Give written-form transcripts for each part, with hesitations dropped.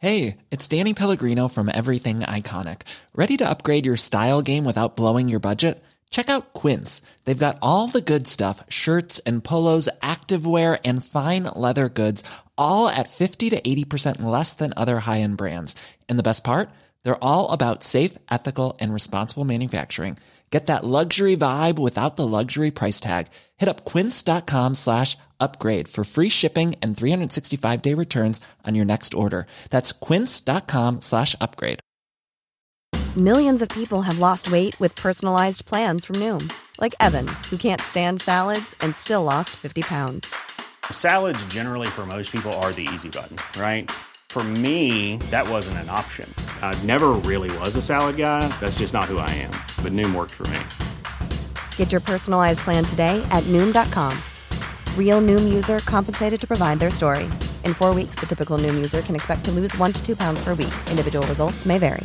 Hey, it's Danny Pellegrino from Everything Iconic. Ready to upgrade your style game without blowing your budget? Check out Quince. They've got all the good stuff, shirts and polos, activewear, and fine leather goods, all at 50 to 80% less than other high-end brands. And the best part? They're all about safe, ethical, and responsible manufacturing. Get that luxury vibe without the luxury price tag. Hit up quince.com/upgrade for free shipping and 365-day returns on your next order. That's quince.com/upgrade. Millions of people have lost weight with personalized plans from Noom. Like Evan, who can't stand salads and still lost 50 pounds. Salads generally for most people are the easy button, right? For me, that wasn't an option. I never really was a salad guy. That's just not who I am. But Noom worked for me. Get your personalized plan today at Noom.com. Real Noom user compensated to provide their story. In 4 weeks, the typical Noom user can expect to lose 1 to 2 pounds per week. Individual results may vary.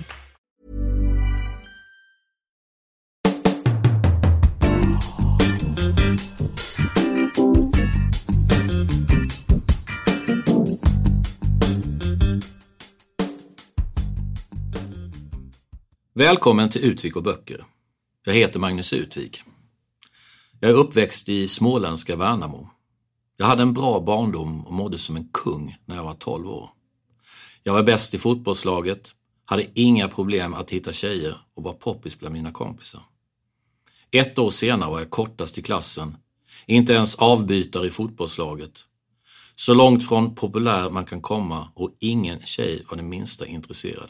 Välkommen till Utvik och böcker. Jag heter Magnus Utvik. Jag är uppväxt i småländska Värnamo. Jag hade en bra barndom och mådde som en kung när jag var 12 år. Jag var bäst i fotbollslaget, hade inga problem att hitta tjejer och var poppis bland mina kompisar. 1 år senare var jag kortast i klassen, inte ens avbytare i fotbollslaget. Så långt från populär man kan komma och ingen tjej var den minsta intresserad.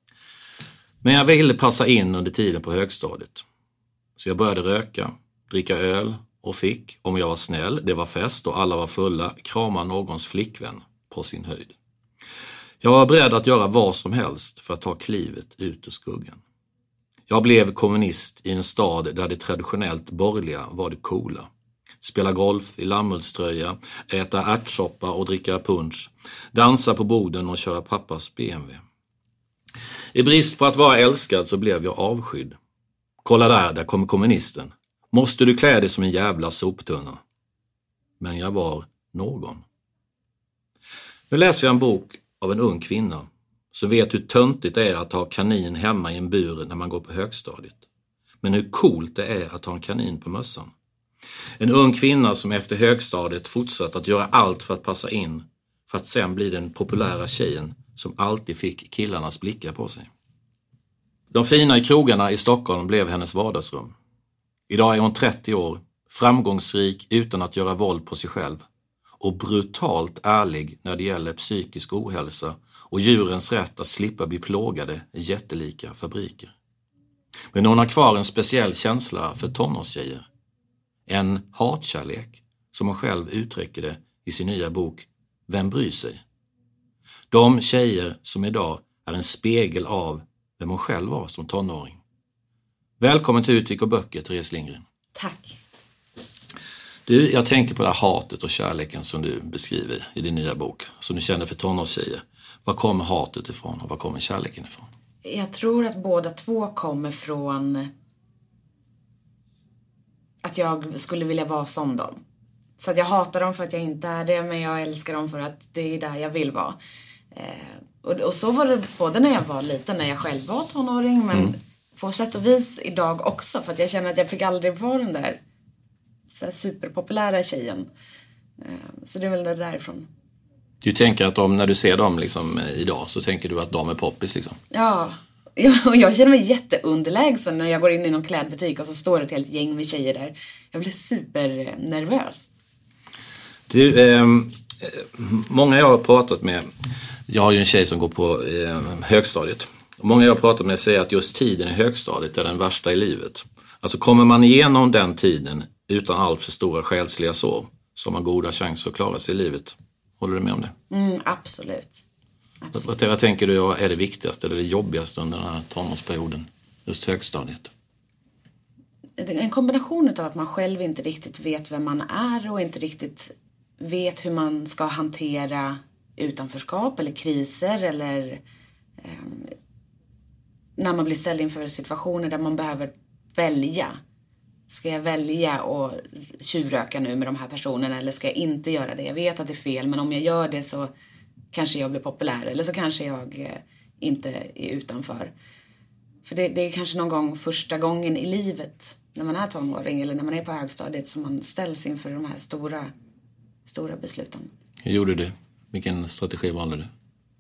Men jag ville passa in under tiden på högstadiet. Så jag började röka, dricka öl och fick, om jag var snäll, det var fest och alla var fulla, krama någons flickvän på sin höjd. Jag var beredd att göra vad som helst för att ta klivet ut ur skuggan. Jag blev kommunist i en stad där det traditionellt borgerliga var det coola. Spela golf i lammullströja, äta ärtsoppa och dricka punch, dansa på borden och köra pappas BMW. I brist på att vara älskad så blev jag avskydd. Kolla där kommer kommunisten. Måste du klä dig som en jävla soptunna? Men jag var någon. Nu läser jag en bok av en ung kvinna som vet hur töntigt det är att ha kanin hemma i en bur när man går på högstadiet. Men hur coolt det är att ha en kanin på mössan. En ung kvinna som efter högstadiet fortsatt att göra allt för att passa in, för att sen bli den populära tjejen som alltid fick killarnas blickar på sig. De fina i krogarna i Stockholm blev hennes vardagsrum. Idag är hon 30 år, framgångsrik utan att göra våld på sig själv och brutalt ärlig när det gäller psykisk ohälsa och djurens rätt att slippa bli plågade i jättelika fabriker. Men hon har kvar en speciell känsla för tonårstjejer. En hatkärlek, som hon själv uttrycker det i sin nya bok Vem bryr sig? De tjejer som idag är en spegel av vem hon själv var som tonåring. Välkommen till Utvik och böcker, Therese Lindgren. Tack. Du, jag tänker på det här hatet och kärleken som du beskriver i din nya bok, som du känner för tonårstjejer. Var kommer hatet ifrån och var kommer kärleken ifrån? Jag tror att båda två kommer från att jag skulle vilja vara som dem. Så att jag hatar dem för att jag inte är det, men jag älskar dem för att det är där jag vill vara. Och så var det både när jag var liten, när jag själv var tonåring, men på sätt och vis idag också. För att jag känner att jag fick aldrig vara den där så här superpopulära tjejen. Så det är väl det därifrån. Du tänker att när du ser dem liksom, idag så tänker du att de är poppis liksom? Ja, och jag känner mig jätteunderlägsen när jag går in i någon klädbutik och så står det ett helt gäng med tjejer där. Jag blir supernervös. Du, många jag har pratat med, jag har ju en tjej som går på högstadiet. Många jag har pratat med säger att just tiden i högstadiet är den värsta i livet. Alltså kommer man igenom den tiden utan allt för stora själsliga sår så har man goda chanser att klara sig i livet. Håller du med om det? Absolut. Vad tänker du är det viktigaste eller det jobbigaste under den här tonårsperioden? Just högstadiet. En kombination av att man själv inte riktigt vet vem man är och inte riktigt vet hur man ska hantera utanförskap eller kriser eller när man blir ställd inför situationer där man behöver välja. Ska jag välja att tjuvröka nu med de här personerna eller ska jag inte göra det? Jag vet att det är fel, men om jag gör det så kanske jag blir populär. Eller så kanske jag inte är utanför. För det är kanske någon gång första gången i livet när man är tonåring eller när man är på högstadiet som man ställs inför de här stora besluten. Hur gjorde du? Vilken strategi valde du?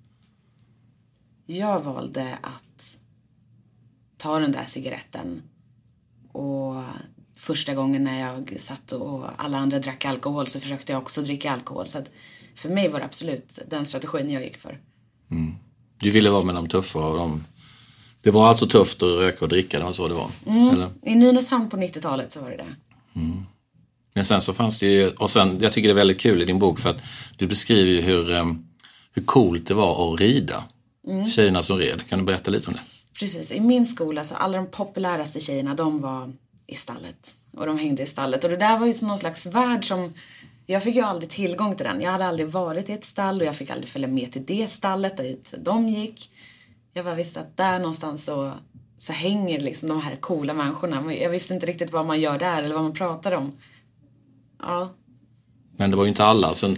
Jag valde att ta den där cigaretten och första gången när jag satt och alla andra drack alkohol så försökte jag också dricka alkohol. Så att för mig var det absolut den strategin jag gick för. Mm. Du ville vara med de tuffa och de... Det var alltså tufft att röka och dricka, det var så det var? Eller? I Nynäshamn på 90-talet så var det det. Mm. Men sen så fanns det ju... Och sen, jag tycker det är väldigt kul i din bok för att du beskriver ju hur coolt det var att rida. Tjejerna som red. Kan du berätta lite om det? Precis. I min skola så alla de populäraste tjejerna, de var i stallet. Och de hängde i stallet. Och det där var ju som någon slags värld som... Jag fick ju aldrig tillgång till den. Jag hade aldrig varit i ett stall och jag fick aldrig följa med till det stallet dit de gick. Jag bara visste att där någonstans så hänger liksom de här coola människorna. Jag visste inte riktigt vad man gör där eller vad man pratar om. Ja. Men det var ju inte alla. Sen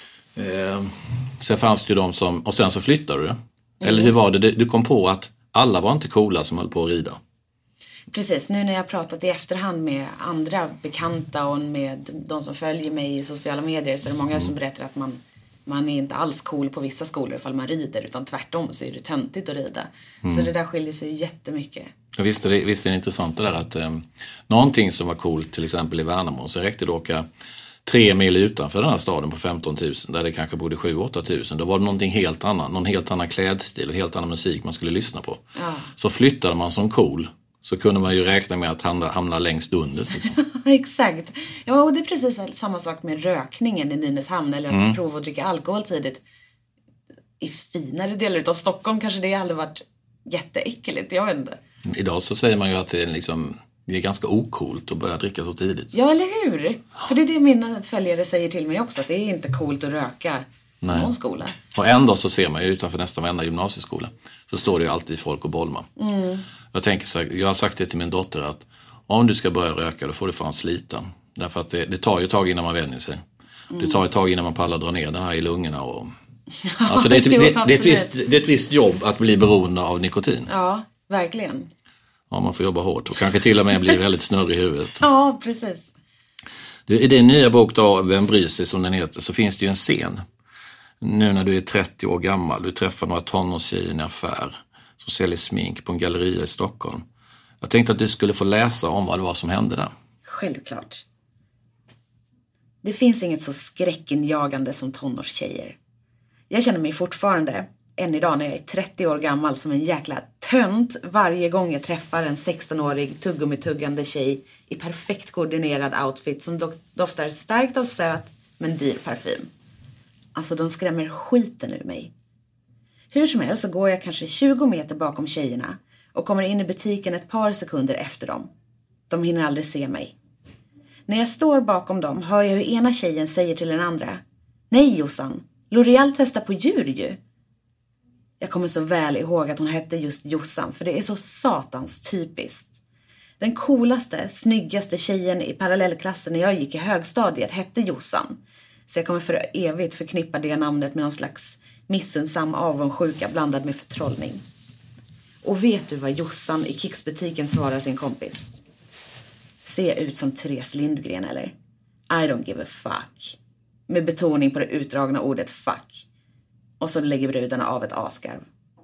fanns det ju de som... Och sen så flyttade du. Eller hur var det? Du kom på att alla var inte coola som höll på att rida. Precis, nu när jag pratat i efterhand med andra bekanta och med de som följer mig i sociala medier så är det många som berättar att man är inte alls cool på vissa skolor ifall man rider, utan tvärtom så är det töntigt att rida. Så det där skiljer sig jättemycket. Jag visste det är intressant det där att någonting som var coolt till exempel i Värnamo så räckte det att åka 3 mil utanför den här staden på 15 000 där det kanske bodde 7-8 000. Då var det någon helt annan klädstil och helt annan musik man skulle lyssna på. Ja. Så flyttade man som cool så kunde man ju räkna med att hamna längst under. Liksom. Exakt. Ja, och det är precis samma sak med rökningen i Nynäshamn eller att prova att dricka alkohol tidigt. I finare delar av Stockholm kanske det aldrig varit jätteäckligt, jag vet inte. Idag så säger man ju att det är ganska ocoolt att börja dricka så tidigt. Ja, eller hur? För det är det mina följare säger till mig också, att det är inte coolt att röka i någon skola. Och ändå så ser man ju utanför nästan varenda gymnasieskola så står det ju alltid folk och bolmar. Jag tänker så här, jag har sagt det till min dotter att om du ska börja röka då får du fan slita. Därför att det tar ju ett tag innan man vänjer sig. Det tar ett tag innan man pallar dra ner det här i lungorna. Och, alltså det är ett visst jobb att bli beroende av nikotin. Ja, verkligen. Ja, man får jobba hårt och kanske till och med bli väldigt snurrig i huvudet. Ja, precis. I din nya bok då, Vem bryr sig som den heter, så finns det ju en scen. Nu när du är 30 år gammal, du träffar några tonårstjejer i en affär som säljer smink på en galleria i Stockholm. Jag tänkte att du skulle få läsa om vad det var som hände där. Självklart. Det finns inget så skräckinjagande som tonårstjejer. Jag känner mig fortfarande, än idag när jag är 30 år gammal, som en jäkla tönt varje gång jag träffar en 16-årig tuggummi-tuggande tjej i perfekt koordinerad outfit som doftar starkt av söt men dyr parfym. Alltså de skrämmer skiten ur mig. Hur som helst så går jag kanske 20 meter bakom tjejerna och kommer in i butiken ett par sekunder efter dem. De hinner aldrig se mig. När jag står bakom dem hör jag hur ena tjejen säger till den andra: "Nej Jossan, L'Oreal testar på djur ju." Jag kommer så väl ihåg att hon hette just Jossan, för det är så satans typiskt. Den coolaste, snyggaste tjejen i parallellklassen när jag gick i högstadiet hette Jossan. Så jag kommer för evigt förknippa det namnet med någon slags missunnsam avundsjuka blandad med förtrollning. Och vet du vad Jossan i Kicksbutiken svarar sin kompis? Ser jag ut som Therese Lindgren eller? I don't give a fuck. Med betoning på det utdragna ordet fuck. Och så lägger brudarna av ett askarv.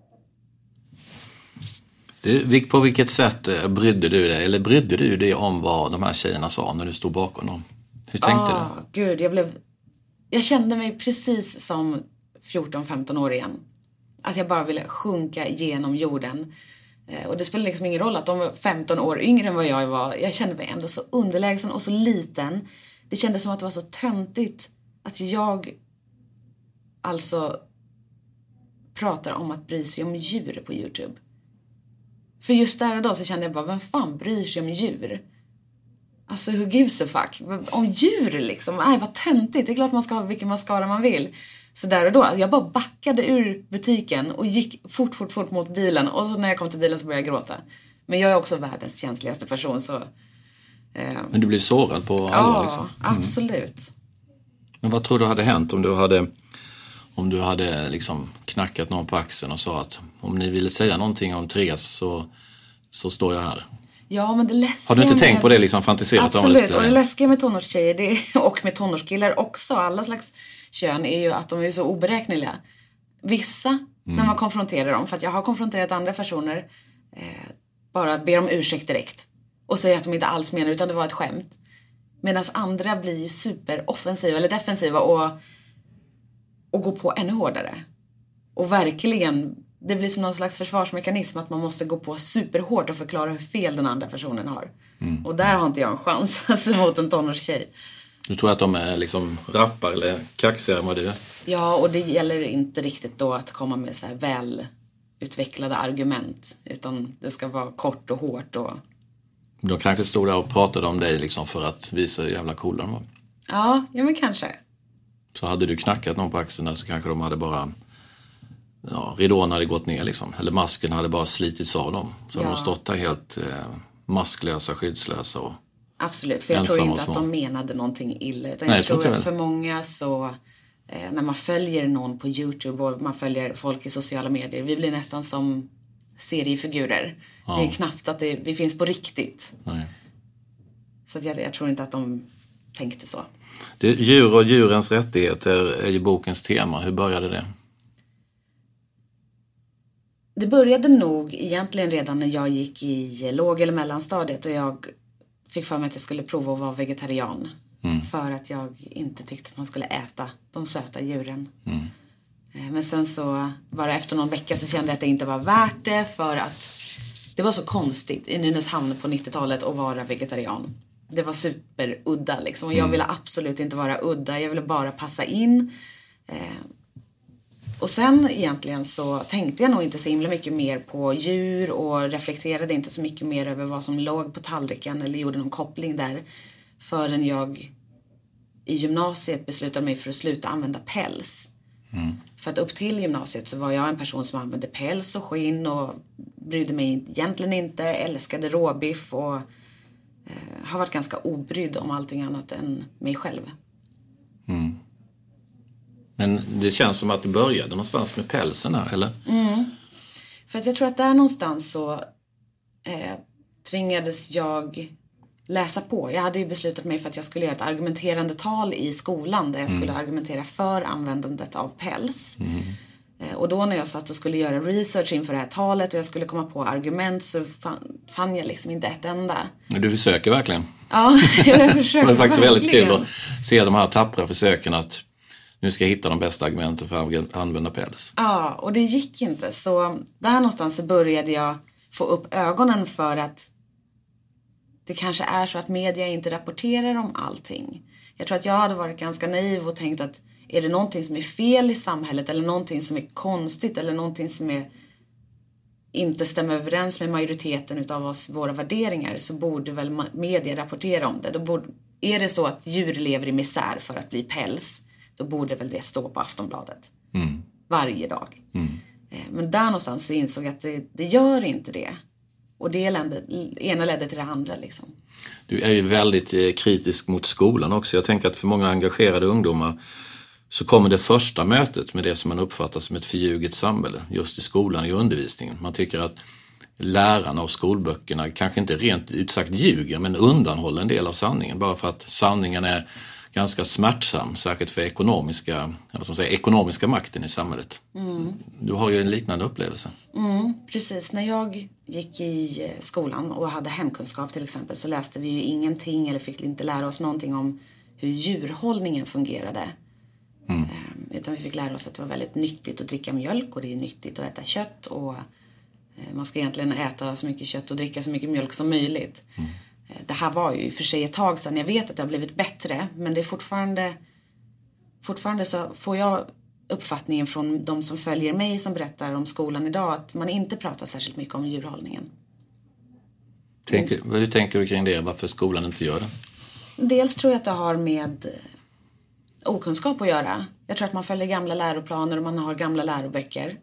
På vilket sätt brydde du dig? Eller brydde du dig om vad de här tjejerna sa när du stod bakom dem? Hur tänkte du? Gud, jag kände mig precis som 14-15 år igen. Att jag bara ville sjunka genom jorden. Och det spelar liksom ingen roll att de var 15 år yngre än vad jag var. Jag kände mig ändå så underlägsen och så liten. Det kändes som att det var så töntigt att jag alltså pratar om att bry sig om djur på YouTube. För just där och då så kände jag bara, vem fan bryr sig om djur? Alltså, who gives a fuck? Om djur liksom. Aj, vad töntigt. Det är klart man ska ha vilken mascara man vill. Så där och då, jag bara backade ur butiken och gick fort mot bilen. Och så när jag kom till bilen så började jag gråta. Men jag är också världens känsligaste person, så... Men du blev sårad på allvar liksom? Ja, absolut. Men vad tror du hade hänt om Om du hade liksom knackat någon på axeln och sa att om ni ville säga någonting om Therese så står jag här. Ja, men det läskiga har du inte tänkt på det, liksom fantiserat absolut, om det? och det läskiga med tonårstjejer och med tonårskillar också, alla slags kön, är ju att de är så oberäkneliga. Vissa, när man konfronterar dem, för att jag har konfronterat andra personer, bara ber om ursäkt direkt och säger att de inte alls menar utan det var ett skämt. Medan andra blir ju superoffensiva eller defensiva och går på ännu hårdare. Och verkligen, det blir som någon slags försvarsmekanism att man måste gå på superhårt och förklara hur fel den andra personen har. Och där har inte jag en chans alltså, mot en tonårstjej. Du tror att de är liksom rappar eller kaxigare än vad du är? Ja, och det gäller inte riktigt då att komma med så här välutvecklade argument. Utan det ska vara kort och hårt. De kanske stod där och pratade om dig liksom för att visa hur jävla cool de var. Ja, men kanske. Så hade du knackat någon på axeln där så kanske de hade bara... Ja, ridån hade gått ner liksom. Eller masken hade bara slitits av dem. Så de stått där helt masklösa, skyddslösa och... Absolut, för jag tror inte att de menade någonting illa. Utan jag tror att för många så... när man följer någon på YouTube och man följer folk i sociala medier, vi blir nästan som seriefigurer. Ja. Det är knappt att vi finns på riktigt. Nej. Så att jag tror inte att de tänkte så. Djur och djurens rättigheter är ju bokens tema. Hur började det? Det började nog egentligen redan när jag gick i låg- eller mellanstadiet och jag fick för mig att jag skulle prova att vara vegetarian. För att jag inte tyckte att man skulle äta de söta djuren. Men sen så, bara efter någon vecka så kände jag att det inte var värt det, för att det var så konstigt i Nynäshamn på 90-talet att vara vegetarian. Det var superudda liksom, och jag ville absolut inte vara udda, jag ville bara passa in. Och sen egentligen så tänkte jag nog inte så himla mycket mer på djur och reflekterade inte så mycket mer över vad som låg på tallriken eller gjorde någon koppling där, förrän jag i gymnasiet beslutade mig för att sluta använda päls. För att upp till gymnasiet så var jag en person som använde päls och skinn och brydde mig egentligen inte, älskade råbiff och har varit ganska obrydd om allting annat än mig själv. Men det känns som att det började någonstans med pälsen här, eller? För att jag tror att där någonstans så tvingades jag läsa på. Jag hade ju beslutat mig för att jag skulle göra ett argumenterande tal i skolan där jag skulle argumentera för användandet av päls. Och då när jag satt och skulle göra research inför det här talet och jag skulle komma på argument så fann jag liksom inte ett enda. Du försöker verkligen. Ja, jag försöker. Det är faktiskt verkligen. väldigt kul att se de här tappra försöken att nu ska jag hitta de bästa argumenten för att använda päls. Ja, och det gick inte. Så där någonstans så började jag få upp ögonen för att det kanske är så att media inte rapporterar om allting. Jag tror att jag hade varit ganska naiv och tänkt att är det någonting som är fel i samhället eller någonting som är konstigt eller någonting som inte stämmer överens med majoriteten utav våra värderingar, så borde väl media rapportera om det. Är det så att djur lever i misär för att bli päls, då borde väl det stå på Aftonbladet varje dag. Men där någonstans så insåg jag att det gör inte det. Och det ena ledde till det andra liksom. Du är ju väldigt kritisk mot skolan också. Jag tänker att för många engagerade ungdomar så kommer det första mötet med det som man uppfattar som ett förljuget samhälle just i skolan, i undervisningen. Man tycker att lärarna och skolböckerna kanske inte rent utsagt ljuger, men undanhåller en del av sanningen, bara för att sanningen är ganska smärtsam, särskilt för ekonomiska makten i samhället. Du har ju en liknande upplevelse. Precis, när jag gick i skolan och hade hemkunskap till exempel, så läste vi ju ingenting eller fick inte lära oss någonting om hur djurhållningen fungerade. Utan vi fick lära oss att det var väldigt nyttigt att dricka mjölk och det är nyttigt att äta kött och man ska egentligen äta så mycket kött och dricka så mycket mjölk som möjligt. Det här var ju för sig ett tag sedan. Jag vet att det har blivit bättre, men det är fortfarande så får jag uppfattningen från de som följer mig som berättar om skolan idag att man inte pratar särskilt mycket om djurhållningen. Hur tänker du kring det? Varför skolan inte gör det? Dels tror jag att det har med okunskap att göra. Jag tror att man följer gamla läroplaner och man har gamla läroböcker.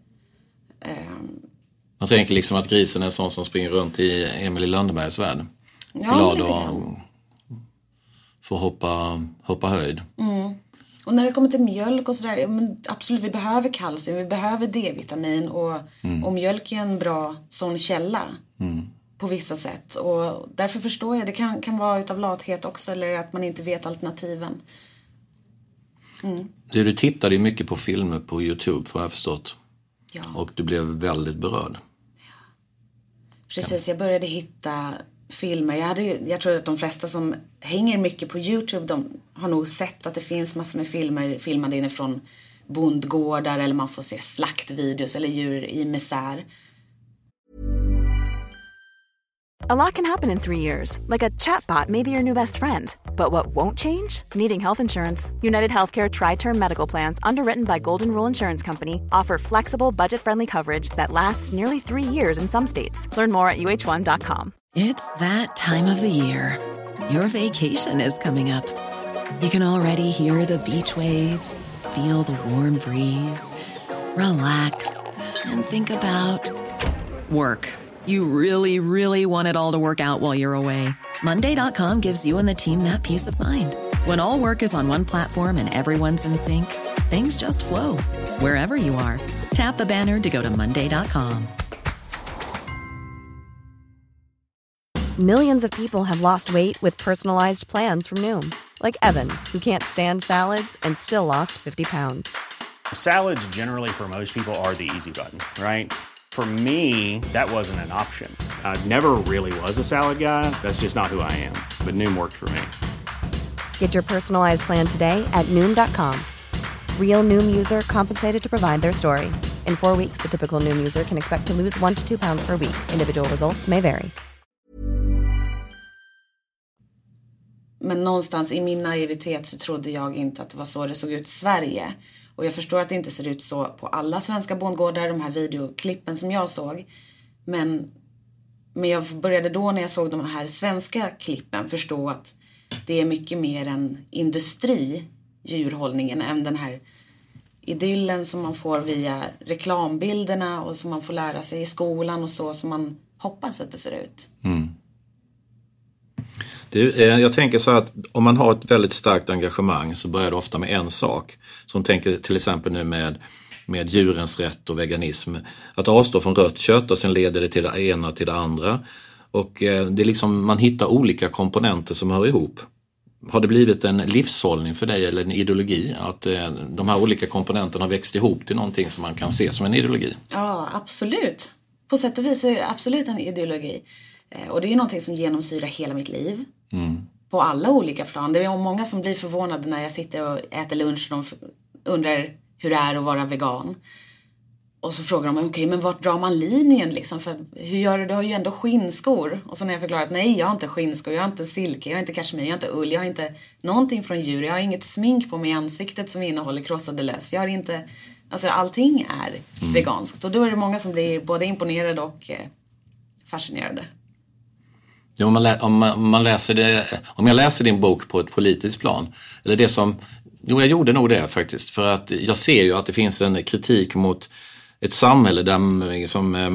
Man tänker liksom att grisen är sån som springer runt i Emil i Lönnebergs värld. Ja, glad och får hoppa höjd. Och när det kommer till mjölk och sådär, men absolut, vi behöver kalcium, vi behöver D-vitamin och mjölk är en bra sån källa på vissa sätt. Och därför förstår jag, det kan vara utav lathet också, eller att man inte vet alternativen. Du tittade ju mycket på filmer på YouTube, får jag förstått. Ja. Och du blev väldigt berörd. Precis, jag började hitta filmer. Jag tror att de flesta som hänger mycket på YouTube, de har nog sett att det finns massor med filmer filmade inifrån bondgårdar, eller man får se slaktvideos eller djur i misär. A lot can happen in 3 years, like a chatbot may be your new best friend. But what won't change? Needing health insurance. United Healthcare Tri-Term Medical Plans, underwritten by Golden Rule Insurance Company, offer flexible, budget-friendly coverage that lasts nearly 3 years in some states. Learn more at uh1.com. It's that time of the year. Your vacation is coming up. You can already hear the beach waves, feel the warm breeze, relax, and think about work. You really, really want it all to work out while you're away. Monday.com gives you and the team that peace of mind. When all work is on one platform and everyone's in sync, things just flow. Wherever you are, tap the banner to go to Monday.com. Millions of people have lost weight with personalized plans from Noom. Like Evan, who can't stand salads and still lost 50 pounds. Salads generally for most people are the easy button, right? For me, that wasn't an option. I never really was a salad guy. That's just not who I am. But Noom worked for me. Get your personalized plan today at Noom.com. Real Noom user compensated to provide their story. In 4 weeks, the typical Noom user can expect to lose 1 to 2 pounds per week. Individual results may vary. Men någonstans i min naivitet så trodde jag inte att det var så det såg ut i Sverige. Och jag förstår att det inte ser ut så på alla svenska bondgårdar, de här videoklippen som jag såg. Men jag började då när jag såg de här svenska klippen förstå att det är mycket mer en industri, djurhållningen, än den här idyllen som man får via reklambilderna och som man får lära sig i skolan och så som man hoppas att det ser ut. Jag tänker så att om man har ett väldigt starkt engagemang så börjar det ofta med en sak. Som tänker till exempel nu med djurens rätt och veganism. Att avstå från rött kött och sen leder det till det ena till det andra. Och det är liksom, man hittar olika komponenter som hör ihop. Har det blivit en livshållning för dig eller en ideologi? Att de här olika komponenterna har växt ihop till någonting som man kan se som en ideologi? Ja, absolut. På sätt och vis är det absolut en ideologi. Och det är någonting som genomsyrar hela mitt liv. På alla olika plan. Det är många som blir förvånade när jag sitter och äter lunch och de undrar hur det är att vara vegan. Och så frågar de mig, okej, men vart drar man linjen liksom? För hur gör du? Du har ju ändå skinnskor. Och så när jag förklarar att nej, jag har inte skinnskor, jag har inte silke, jag har inte kashmir, jag har inte ull, jag har inte någonting från djur. Jag har inget smink på mig i ansiktet som innehåller krossade löss. Jag har inte, alltså allting är veganskt. Och då är det många som blir både imponerade och fascinerade. Ja, om jag läser din bok på ett politiskt plan, eller det som, jag gjorde nog det faktiskt, för att jag ser ju att det finns en kritik mot ett samhälle där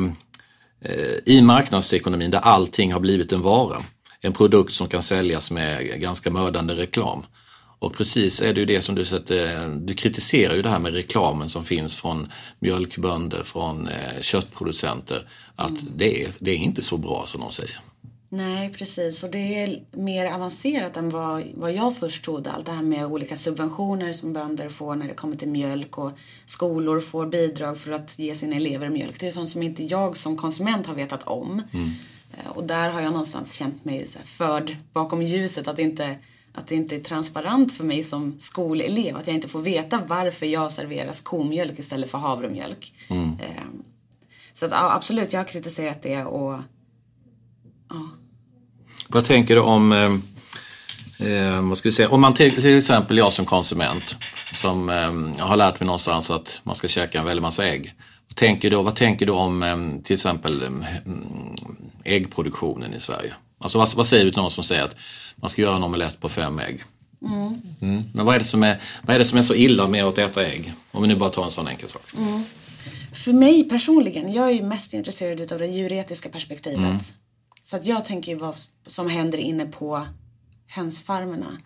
i marknadsekonomin där allting har blivit en vara, en produkt som kan säljas med ganska mördande reklam. Och precis är det ju det som du kritiserar ju det här med reklamen som finns från mjölkbönder, från köttproducenter, att det är inte så bra som de säger. Nej, precis. Och det är mer avancerat än vad jag först trodde. Allt det här med olika subventioner som bönder får när det kommer till mjölk. Och skolor får bidrag för att ge sina elever mjölk. Det är sånt som inte jag som konsument har vetat om. Och där har jag någonstans känt mig så här förd bakom ljuset. Att det inte är transparent för mig som skolelev. Att jag inte får veta varför jag serveras komjölk istället för havremjölk. Så att, ja, absolut, jag har kritiserat det och... Ja. Vad tänker du om vad ska vi säga, om man till exempel jag som konsument som har lärt mig någonstans att man ska käka en väldigt massa ägg. Vad tänker du om till exempel äggproduktionen i Sverige? Alltså vad säger du till någon som säger att man ska göra en omelett på 5 ägg? Men vad är det som är så illa med att äta ägg? Om vi nu bara tar en sån enkel sak. För mig personligen, jag är ju mest intresserad av det djuretiska perspektivet. Så att jag tänker ju vad som händer inne på hönsfarmerna. Ja.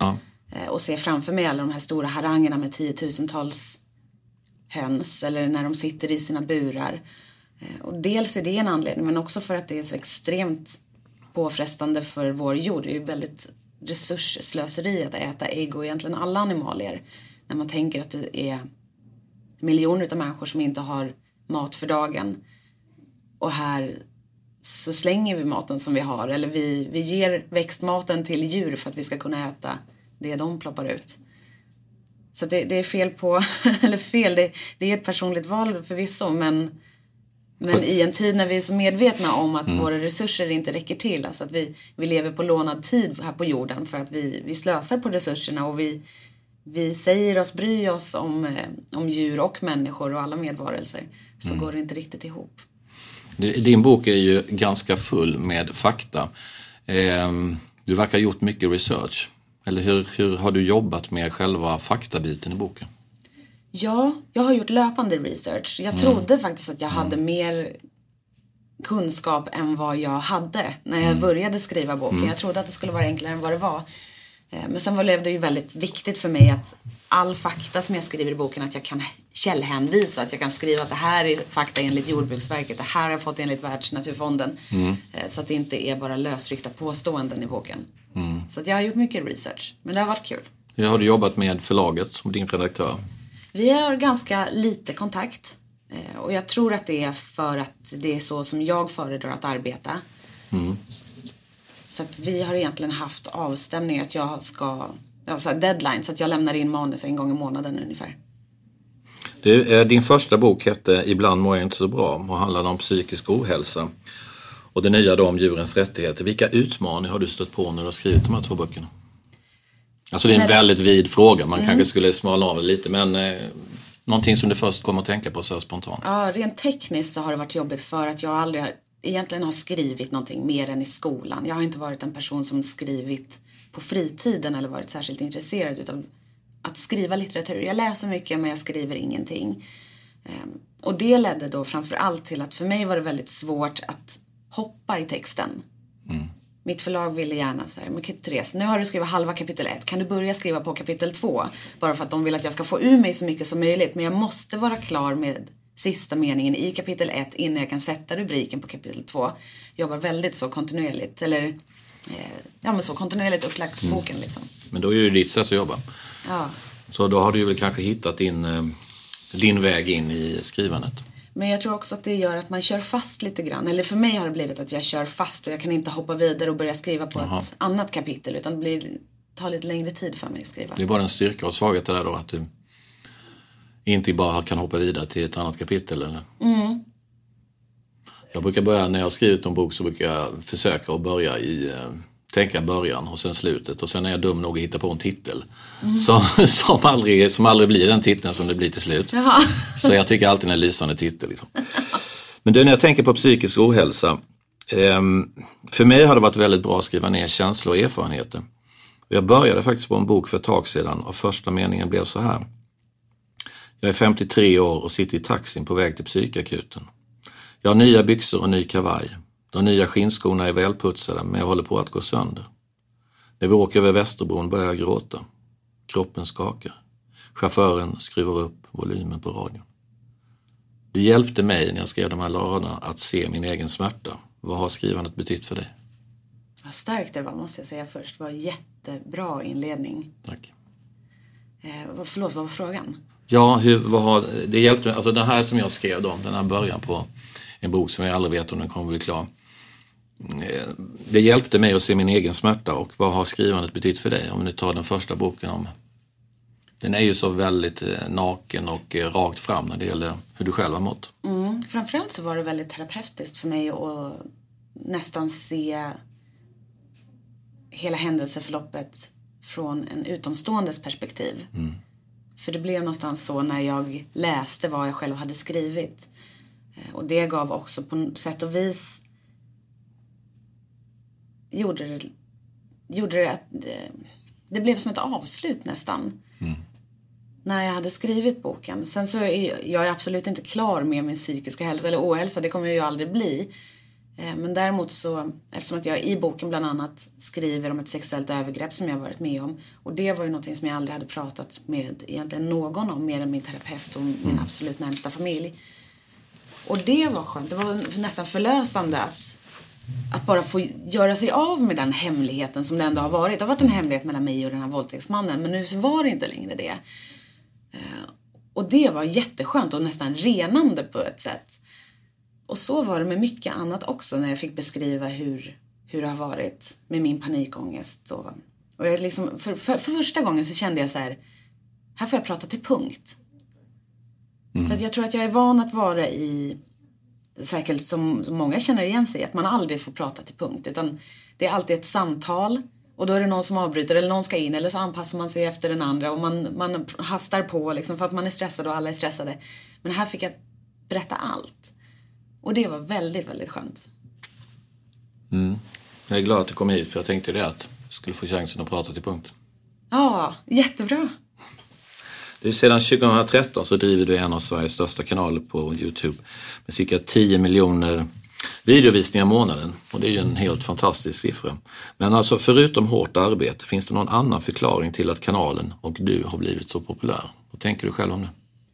och ser framför mig alla de här stora harangerna med 10 000-tals höns eller när de sitter i sina burar. Och dels är det en anledning, men också för att det är så extremt påfrestande för vår jord. Det är ju väldigt resursslöseri att äta ägg och egentligen alla animalier. När man tänker att det är miljoner av människor som inte har mat för dagen. Och här så slänger vi maten som vi har. Eller vi ger växtmaten till djur för att vi ska kunna äta det de ploppar ut. Så det är fel på, eller fel, det är ett personligt val förvisso, men i en tid när vi är så medvetna om att våra resurser inte räcker till, alltså att vi lever på lånad tid här på jorden för att vi slösar på resurserna och vi säger oss, bry oss om djur och människor och alla medvarelser, så går det inte riktigt ihop. Din bok är ju ganska full med fakta. Du verkar ha gjort mycket research. Eller hur har du jobbat med själva faktabiten i boken? Ja, jag har gjort löpande research. Jag trodde faktiskt att jag hade mer kunskap än vad jag hade när jag började skriva boken. Jag trodde att det skulle vara enklare än vad det var. Men sen blev det ju väldigt viktigt för mig att all fakta som jag skriver i boken, att jag kan källhänvisa, att jag kan skriva att det här är fakta enligt Jordbruksverket, det här har jag fått enligt Världsnaturfonden. Så att det inte är bara lösryckta påståenden i boken. Så att jag har gjort mycket research, men det har varit kul. Hur har du jobbat med förlaget och din redaktör? Vi har ganska lite kontakt. Och jag tror att det är för att det är så som jag föredrar att arbeta. Så att vi har egentligen haft avstämningar att jag ska, alltså deadline, så att jag lämnar in manus en gång i månaden ungefär. Din första bok hette Ibland mår jag inte så bra och handlade om psykisk ohälsa. Och det nya då om djurens rättigheter. Vilka utmaningar har du stött på när du har skrivit de här 2 böckerna? Alltså det är en väldigt vid fråga. Man kanske skulle smala av det lite. Men någonting som du först kommer att tänka på så här spontant. Ja, rent tekniskt så har det varit jobbigt för att jag aldrig egentligen har skrivit någonting mer än i skolan. Jag har inte varit en person som skrivit på fritiden eller varit särskilt intresserad utav att skriva litteratur. Jag läser mycket men jag skriver ingenting. Och det ledde då framför allt till att för mig var det väldigt svårt att hoppa i texten. Mitt förlag ville gärna säga, men Therese, nu har du skrivit halva kapitel 1. Kan du börja skriva på kapitel 2? Bara för att de vill att jag ska få ur mig så mycket som möjligt. Men jag måste vara klar med sista meningen i kapitel 1 innan jag kan sätta rubriken på kapitel 2. Jobbar väldigt så kontinuerligt. Eller men så kontinuerligt upplagt boken liksom. Men då är ju ditt sätt att jobba. Ja. Så då har du väl kanske hittat din väg in i skrivandet. Men jag tror också att det gör att man kör fast lite grann. Eller för mig har det blivit att jag kör fast och jag kan inte hoppa vidare och börja skriva på ett annat kapitel. Utan det tar lite längre tid för mig att skriva. Det är bara en styrka och svaghet där då, att du inte bara kan hoppa vidare till ett annat kapitel, eller? Jag brukar börja, när jag har skrivit en bok så brukar jag försöka att börja tänka början och sen slutet. Och sen är jag dum nog att hitta på en titel som aldrig blir den titeln som det blir till slut. Jaha. Så jag tycker alltid en lysande titel liksom. Men när jag tänker på psykisk ohälsa, för mig har det varit väldigt bra att skriva ner känslor och erfarenheter. Jag började faktiskt på en bok för ett tag sedan och första meningen blev så här. Jag är 53 år och sitter i taxin på väg till psykakuten. Jag har nya byxor och ny kavaj. De nya skinnskorna är välputsade, men jag håller på att gå sönder. När vi åker över Västerbron börjar jag gråta. Kroppen skakar. Chauffören skruvar upp volymen på radion. Det hjälpte mig när jag skrev de här raderna att se min egen smärta. Vad har skrivandet betytt för dig? Vad starkt det var, måste jag säga först. Det var jättebra inledning. Tack. Förlåt, vad var frågan? Ja, det hjälpte, alltså det här som jag skrev då, den här början på en bok som jag aldrig vet om den kommer bli klar. Det hjälpte mig att se min egen smärta och vad har skrivandet betytt för dig? Om vi nu tar den första boken om. Den är ju så väldigt naken och rakt fram när det gäller hur du själv har mått. Framförallt så var det väldigt terapeutiskt för mig att nästan se hela händelseförloppet från en utomståendes perspektiv. För det blev någonstans så när jag läste vad jag själv hade skrivit. Och det gav också på något sätt och vis gjorde det att det blev som ett avslut nästan. När jag hade skrivit boken. Sen så är jag absolut inte klar med min psykiska hälsa eller ohälsa. Det kommer jag ju aldrig bli. Men däremot så, eftersom att jag i boken bland annat skriver om ett sexuellt övergrepp som jag varit med om. Och det var ju någonting som jag aldrig hade pratat med egentligen någon om, mer än min terapeut och min absolut närmsta familj. Och det var skönt, det var nästan förlösande att bara få göra sig av med den hemligheten som det ändå har varit. Det har varit en hemlighet mellan mig och den här våldtäktsmannen, men nu så var det inte längre det. Och det var jätteskönt och nästan renande på ett sätt. Och så var det med mycket annat också när jag fick beskriva hur det har varit med min panikångest. Och jag liksom, för första gången så kände jag så här får jag prata till punkt. För att jag tror att jag är van att vara i, säkert som många känner igen sig, att man aldrig får prata till punkt. Utan det är alltid ett samtal och då är det någon som avbryter eller någon ska in eller så anpassar man sig efter den andra och man hastar på liksom för att man är stressad och alla är stressade. Men här fick jag berätta allt. Och det var väldigt, väldigt skönt. Jag är glad att du kom hit, för jag tänkte det att du skulle få chansen att prata till punkt. Ja, jättebra. Sedan 2013 så driver du en av Sveriges största kanaler på YouTube med cirka 10 miljoner videovisningar i månaden. Och det är ju en helt fantastisk siffra. Men alltså förutom hårt arbete, finns det någon annan förklaring till att kanalen och du har blivit så populär? Vad tänker du själv om det?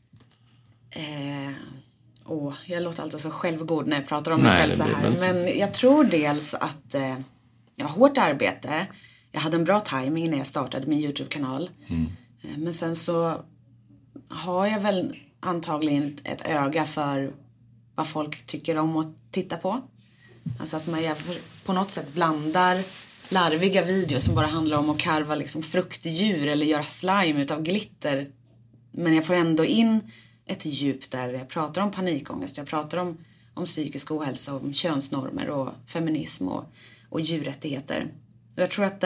Jag låter alltid så självgod när jag pratar om mig själv så här. Men jag tror dels att jag har hårt arbete. Jag hade en bra timing när jag startade min YouTube-kanal. Men sen så har jag väl antagligen ett öga för vad folk tycker om att titta på. Alltså att man på något sätt blandar larviga videos som bara handlar om att karva liksom fruktdjur eller göra slime utav glitter. Men jag får ändå in ett djup där jag pratar om panikångest. Jag pratar om psykisk ohälsa, om könsnormer och feminism och djurrättigheter. Och jag tror att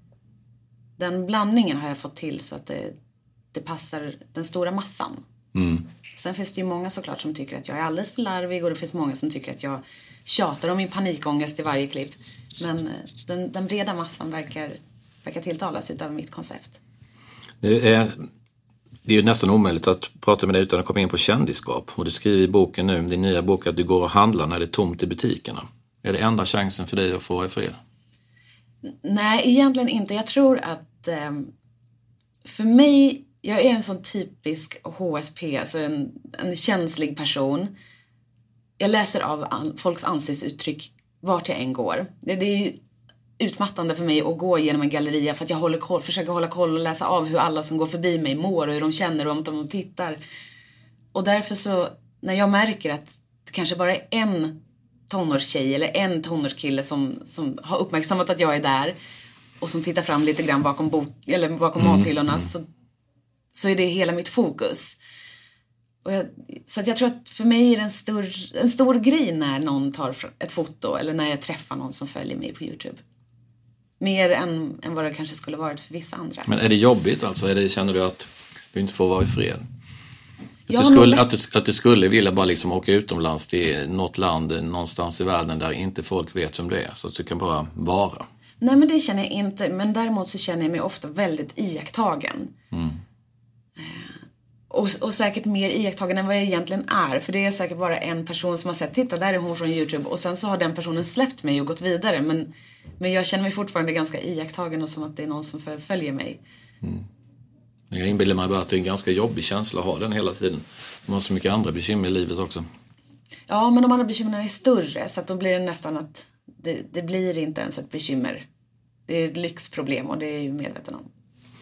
den blandningen har jag fått till så att det passar den stora massan. Sen finns det ju många såklart som tycker att jag är alldeles för larvig och det finns många som tycker att jag tjatar om min panikångest i varje klipp. Men den breda massan verkar tilltalas utav mitt koncept. Det är ju nästan omöjligt att prata med dig utan att komma in på kändisskap. Och du skriver i boken nu, din nya bok, att du går och handlar när det är tomt i butikerna. Är det enda chansen för dig att få i fred? Nej, egentligen inte. Jag tror att för mig, jag är en sån typisk HSP, alltså en känslig person. Jag läser av folks ansiktsuttryck vart jag än går. Det är utmattande för mig att gå genom en galleria för att jag försöker hålla koll och läsa av hur alla som går förbi mig mår och hur de känner och om de tittar. Och därför så, när jag märker att det kanske bara är en tonårstjej eller en tonårskille som har uppmärksammat att jag är där och som tittar fram lite grann bakom mathyllorna, så är det hela mitt fokus. Så att jag tror att för mig är det en stor grej när någon tar ett foto eller när jag träffar någon som följer mig på YouTube. Mer än vad det kanske skulle varit för vissa andra. Men är det jobbigt alltså? Känner du att du inte får vara i fred? Att du skulle vilja bara liksom åka utomlands till något land någonstans i världen där inte folk vet vem det är, så att du kan bara vara? Nej, men det känner jag inte. Men däremot så känner jag mig ofta väldigt iakttagen. Och säkert mer iakttagen än vad jag egentligen är. För det är säkert bara en person som har sett, titta där är hon från YouTube. Och sen så har den personen släppt mig och gått vidare. Men jag känner mig fortfarande ganska iakttagen och som att det är någon som följer mig. Jag inbillar mig bara att det är en ganska jobbig känsla att ha den hela tiden. Man har så mycket andra bekymmer i livet också. Ja, men de andra bekymmerna är större. Så att då blir det nästan att det blir inte ens ett bekymmer. Det är ett lyxproblem och det är jag ju medveten om.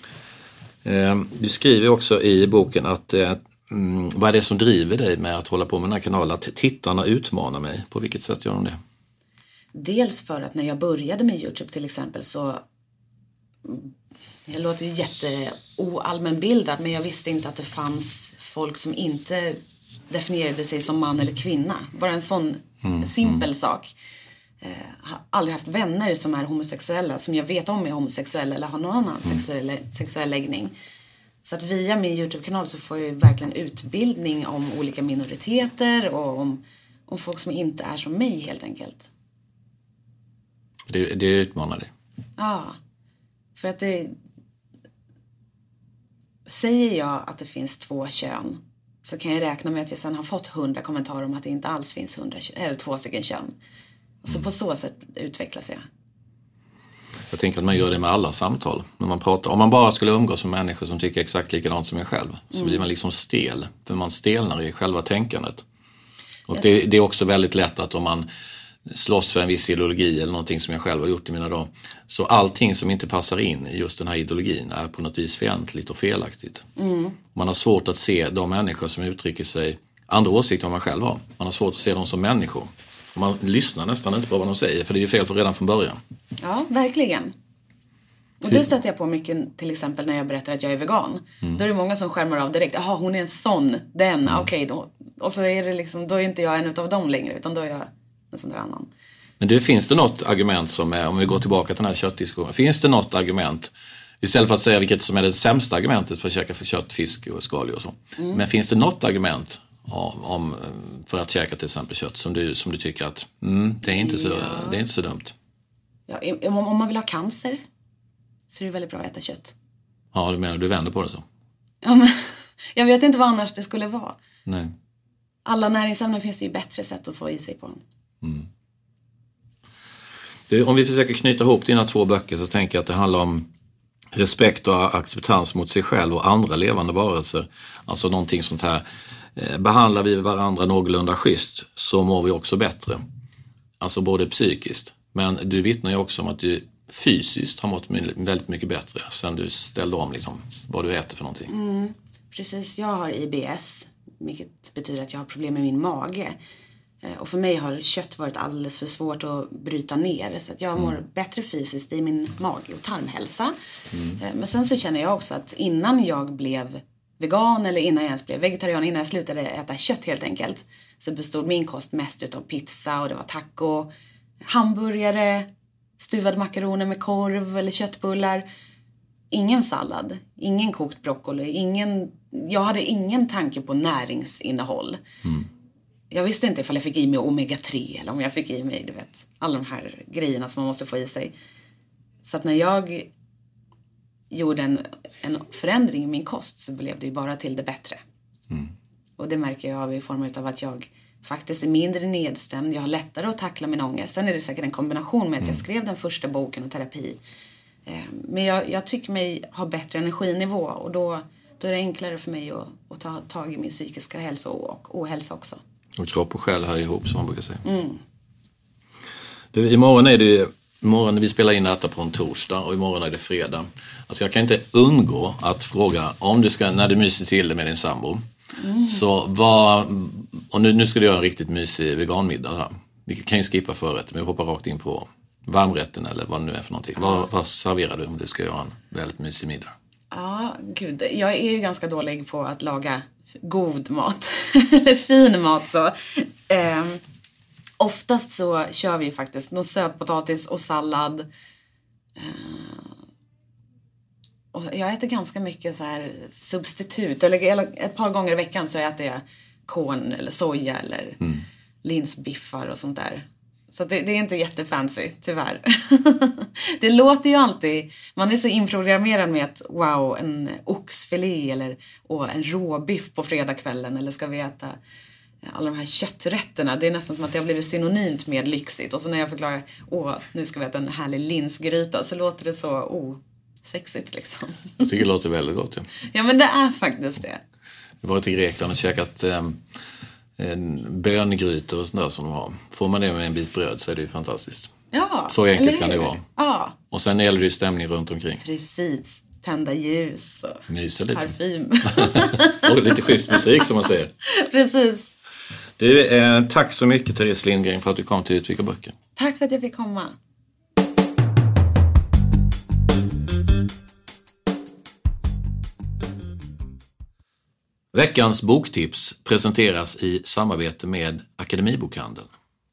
Du skriver också i boken att vad är det som driver dig med att hålla på med den här kanalen? Att tittarna utmanar mig. På vilket sätt gör de det? Dels för att när jag började med YouTube till exempel så... Jag låter ju jätteoallmänbildad, men jag visste inte att det fanns folk som inte definierade sig som man eller kvinna. Bara en sån simpel sak. Har aldrig haft vänner som är homosexuella, som jag vet om är homosexuella eller har någon annan sexuell läggning. Så att via min YouTube-kanal så får jag verkligen utbildning om olika minoriteter och om folk som inte är som mig helt enkelt. Det utmanar dig? Ja, för att säger jag att det finns 2 kön så kan jag räkna med att jag sen har fått 100 kommentarer om att det inte alls finns 2 stycken kön. Så på så sätt utvecklas jag. Jag tänker att man gör det med alla samtal. När man pratar, om man bara skulle umgås med människor som tycker exakt likadant som en själv, så blir man liksom stel. För man stelnar i själva tänkandet. Och det är också väldigt lätt att om man slåss för en viss ideologi eller någonting som jag själv har gjort i mina dagar, så allting som inte passar in i just den här ideologin är på något vis fientligt och felaktigt. Man har svårt att se de människor som uttrycker sig andra åsikter än man själv har. Man har svårt att se dem som människor. Man lyssnar nästan inte på vad de säger, för det är ju fel för redan från början. Ja, verkligen. Och det stöter jag på mycket, till exempel när jag berättar att jag är vegan. Då är det många som skärmar av direkt. Jaha, hon är en sån, okej då. Och så är det liksom, då är inte jag en utav dem längre, utan då är jag en sån där annan. Men finns det något argument som är, om vi går tillbaka till den här köttdiskussionen, finns det något argument, istället för att säga vilket som är det sämsta argumentet för att käka för kött, fisk och skaldjur och så. Men finns det något argument för att käka till exempel kött som du tycker att det är inte så dumt? Ja, om man vill ha cancer så är det väldigt bra att äta kött. Ja, du menar du vänder på det så? Ja, men jag vet inte vad annars det skulle vara. Nej. Alla näringsämnen finns det ju bättre sätt att få i sig på. Om vi försöker knyta ihop dina 2 böcker, så tänker jag att det handlar om respekt och acceptans mot sig själv och andra levande varelser. Alltså någonting sånt här. Behandlar vi varandra någorlunda schysst, så mår vi också bättre. Alltså både psykiskt. Men du vittnar ju också om att du fysiskt har mått väldigt mycket bättre sen du ställde om liksom, vad du äter för någonting. Precis, jag har IBS, vilket betyder att jag har problem med min mage. Och för mig har kött varit alldeles för svårt att bryta ner. Så att jag mår bättre fysiskt i min mage- och tarmhälsa. Men sen så känner jag också att innan jag blev vegan, eller innan jag ens blev vegetarian, innan jag slutade äta kött helt enkelt, så bestod min kost mest utav pizza, och det var taco, hamburgare, stuvade makaroner med korv eller köttbullar. Ingen sallad, ingen kokt broccoli, jag hade ingen tanke på näringsinnehåll. Jag visste inte ifall jag fick i mig omega-3 eller om jag fick i mig, du vet, alla de här grejerna som man måste få i sig. Så att när jag gjorde en förändring i min kost, så blev det ju bara till det bättre. Och det märker jag i form av att jag faktiskt är mindre nedstämd. Jag har lättare att tackla min ångest. Sen är det säkert en kombination med att jag skrev den första boken och terapi. Men jag tycker mig ha bättre energinivå, och då är det enklare för mig att ta tag i min psykiska hälsa och ohälsa också. Och kropp och själ hör ihop, som man brukar säga. Imorgon när vi spelar in detta på en torsdag, och imorgon är det fredag. Alltså jag kan inte undgå att fråga, om du ska, när du myser till det med din sambo, så och nu ska du göra en riktigt mysig veganmiddag här. Vi kan ju skippa förrätt, men vi hoppar rakt in på varmrätten eller vad det nu är för någonting. Vad serverar du om du ska göra en väldigt mysig middag? Ja, gud. Jag är ju ganska dålig på att laga god mat. Eller fin mat så. Oftast så kör vi faktiskt någon sötpotatis och sallad. Och jag äter ganska mycket så här substitut. Eller ett par gånger i veckan så äter jag korn eller soja eller linsbiffar och sånt där. Så det är inte jättefancy, tyvärr. Det låter ju alltid, man är så inprogrammerad med att wow, en oxfilé eller en råbiff på fredagskvällen, eller ska vi äta alla de här kötträtterna. Det är nästan som att det har blivit synonymt med lyxigt. Och så när jag förklarar, nu ska vi äta en härlig linsgryta, så låter det så sexigt liksom. Jag tycker det låter väldigt gott. Ja, ja, men det är faktiskt det. Jag har varit i Grekland och käkat böngrytor och sånt där som de har. Får man det med en bit bröd så är det ju fantastiskt. Ja, så enkelt kan det vara. Ja. Och sen gäller det ju stämning runt omkring. Precis. Tända ljus och mysa lite. Parfym. Och lite schysst musik som man säger. Precis. Tack så mycket, Therese Lindgren, för att du kom till Utvika böcker. Tack för att jag fick komma. Veckans boktips presenteras i samarbete med Akademibokhandeln.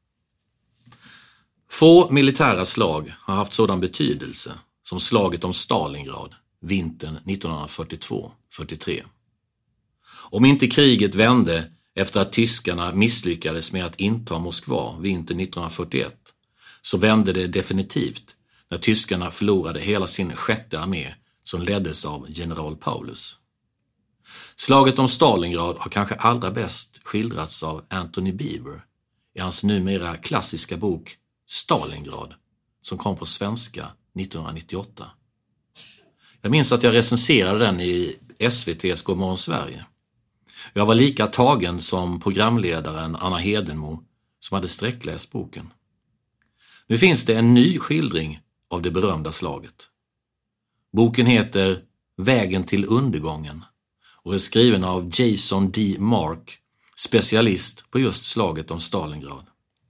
Få militära slag har haft sådan betydelse som slaget om Stalingrad vintern 1942-43. Om inte kriget vände efter att tyskarna misslyckades med att inta Moskva vintern 1941, så vände det definitivt när tyskarna förlorade hela sin 6:e armé som leddes av general Paulus. Slaget om Stalingrad har kanske allra bäst skildrats av Antony Beevor i hans numera klassiska bok Stalingrad, som kom på svenska 1998. Jag minns att jag recenserade den i SVT:s Godmorgon Sverige. Jag var lika tagen som programledaren Anna Hedenmo som hade sträckläst boken. Nu finns det en ny skildring av det berömda slaget. Boken heter Vägen till undergången och är skriven av Jason D. Mark, specialist på just slaget om Stalingrad.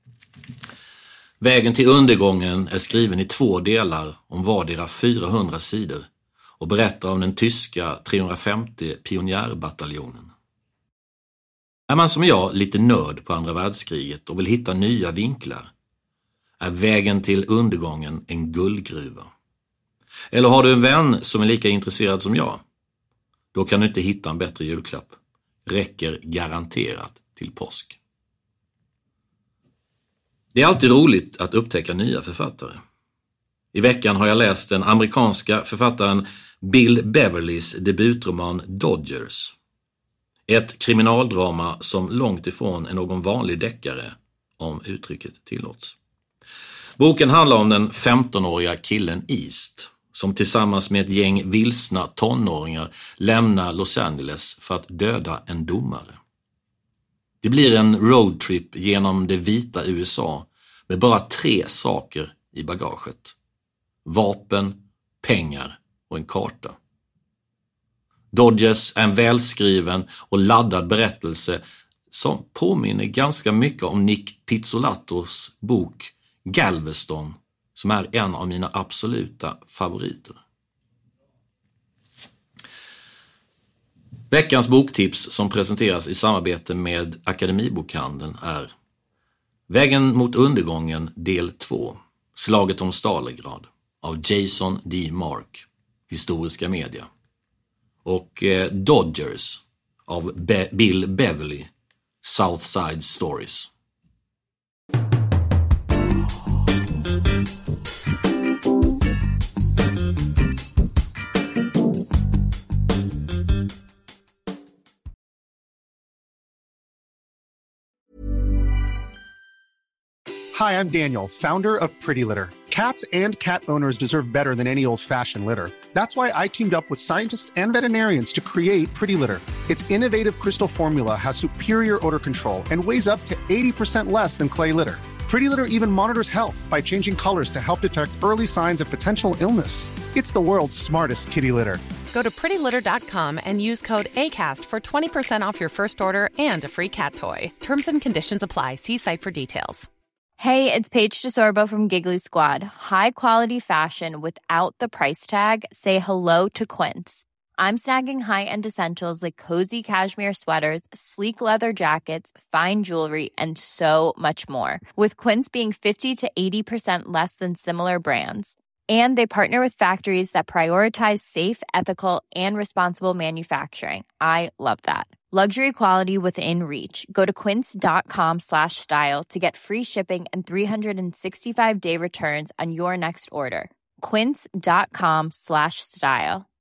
Vägen till undergången är skriven i 2 delar om vardera 400 sidor och berättar om den tyska 350 pionjärbataljonen. Är man som jag lite nörd på andra världskriget och vill hitta nya vinklar, är Vägen till undergången en guldgruva. Eller har du en vän som är lika intresserad som jag? Då kan du inte hitta en bättre julklapp. Räcker garanterat till påsk. Det är alltid roligt att upptäcka nya författare. I veckan har jag läst den amerikanska författaren Bill Beverleys debutroman Dodgers. Ett kriminaldrama som långt ifrån är någon vanlig deckare, om uttrycket tillåts. Boken handlar om den 15-åriga killen East, som tillsammans med ett gäng vilsna tonåringar lämnar Los Angeles för att döda en domare. Det blir en roadtrip genom det vita USA med bara 3 saker i bagaget. Vapen, pengar och en karta. Dodgers är en välskriven och laddad berättelse som påminner ganska mycket om Nick Pizzolattos bok Galveston, som är en av mina absoluta favoriter. Veckans boktips som presenteras i samarbete med Akademibokhandeln är Vägen mot undergången del 2, Slaget om Stalingrad av Jason D. Mark, Historiska Media, och Dodgers av Bill Beverley, Southside Stories. Hi, I'm Daniel, founder of Pretty Litter. Cats and cat owners deserve better than any old-fashioned litter. That's why I teamed up with scientists and veterinarians to create Pretty Litter. Its innovative crystal formula has superior odor control and weighs up to 80% less than clay litter. Pretty Litter even monitors health by changing colors to help detect early signs of potential illness. It's the world's smartest kitty litter. Go to prettylitter.com and use code ACAST for 20% off your first order and a free cat toy. Terms and conditions apply. See site for details. Hey, it's Paige DeSorbo from Giggly Squad. High quality fashion without the price tag. Say hello to Quince. I'm snagging high-end essentials like cozy cashmere sweaters, sleek leather jackets, fine jewelry, and so much more. With Quince being 50 to 80% less than similar brands. And they partner with factories that prioritize safe, ethical, and responsible manufacturing. I love that. Luxury quality within reach. Go to quince.com/style to get free shipping and 365-day returns on your next order. Quince.com/style.